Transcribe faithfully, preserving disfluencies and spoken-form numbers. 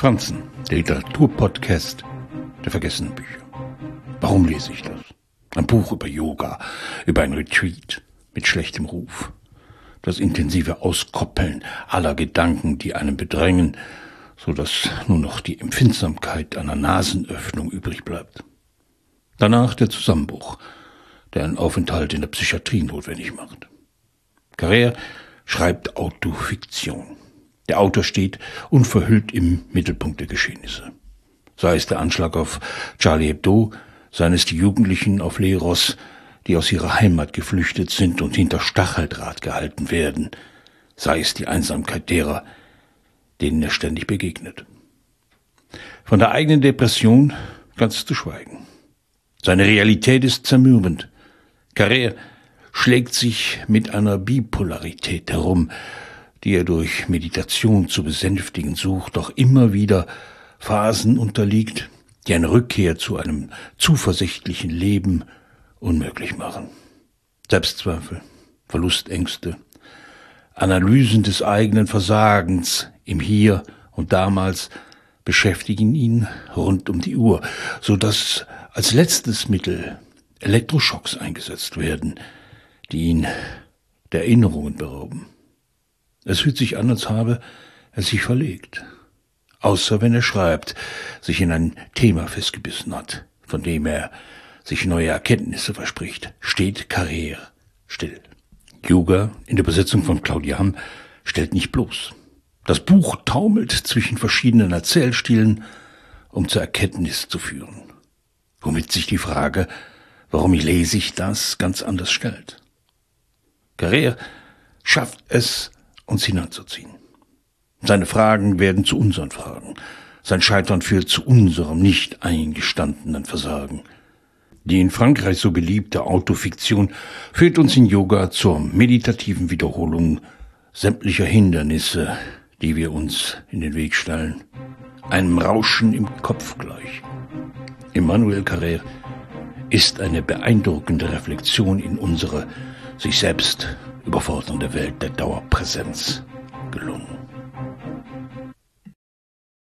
Franzen, der Literaturpodcast der vergessenen Bücher. Warum lese ich das? Ein Buch über Yoga, über ein Retreat mit schlechtem Ruf. Das intensive Auskoppeln aller Gedanken, die einen bedrängen, so dass nur noch die Empfindsamkeit einer Nasenöffnung übrig bleibt. Danach der Zusammenbruch, der einen Aufenthalt in der Psychiatrie notwendig macht. Carrère schreibt Autofiktion. Der Autor steht unverhüllt im Mittelpunkt der Geschehnisse. Sei es der Anschlag auf Charlie Hebdo, seien es die Jugendlichen auf Leros, die aus ihrer Heimat geflüchtet sind und hinter Stacheldraht gehalten werden, sei es die Einsamkeit derer, denen er ständig begegnet. Von der eigenen Depression ganz zu schweigen. Seine Realität ist zermürbend. Carrère schlägt sich mit einer Bipolarität herum, die er durch Meditation zu besänftigen sucht, doch immer wieder Phasen unterliegt, die eine Rückkehr zu einem zuversichtlichen Leben unmöglich machen. Selbstzweifel, Verlustängste, Analysen des eigenen Versagens im Hier und Damals beschäftigen ihn rund um die Uhr, so dass als letztes Mittel Elektroschocks eingesetzt werden, die ihn der Erinnerungen berauben. Es fühlt sich an, als habe er sich verlegt. Außer wenn er schreibt, sich in ein Thema festgebissen hat, von dem er sich neue Erkenntnisse verspricht, steht Carrère still. Yoga, in der Übersetzung von Claudia Hamm, stellt nicht bloß. Das Buch taumelt zwischen verschiedenen Erzählstilen, um zur Erkenntnis zu führen. Womit sich die Frage, warum lese ich das, ganz anders stellt. Carrère schafft es, uns hineinzuziehen. Seine Fragen werden zu unseren Fragen. Sein Scheitern führt zu unserem nicht eingestandenen Versagen. Die in Frankreich so beliebte Autofiktion führt uns in Yoga zur meditativen Wiederholung sämtlicher Hindernisse, die wir uns in den Weg stellen. Einem Rauschen im Kopf gleich. Emmanuel Carrère ist eine beeindruckende Reflexion in unsere sich selbst überfordernde Welt der Dauerpräsenz gelungen.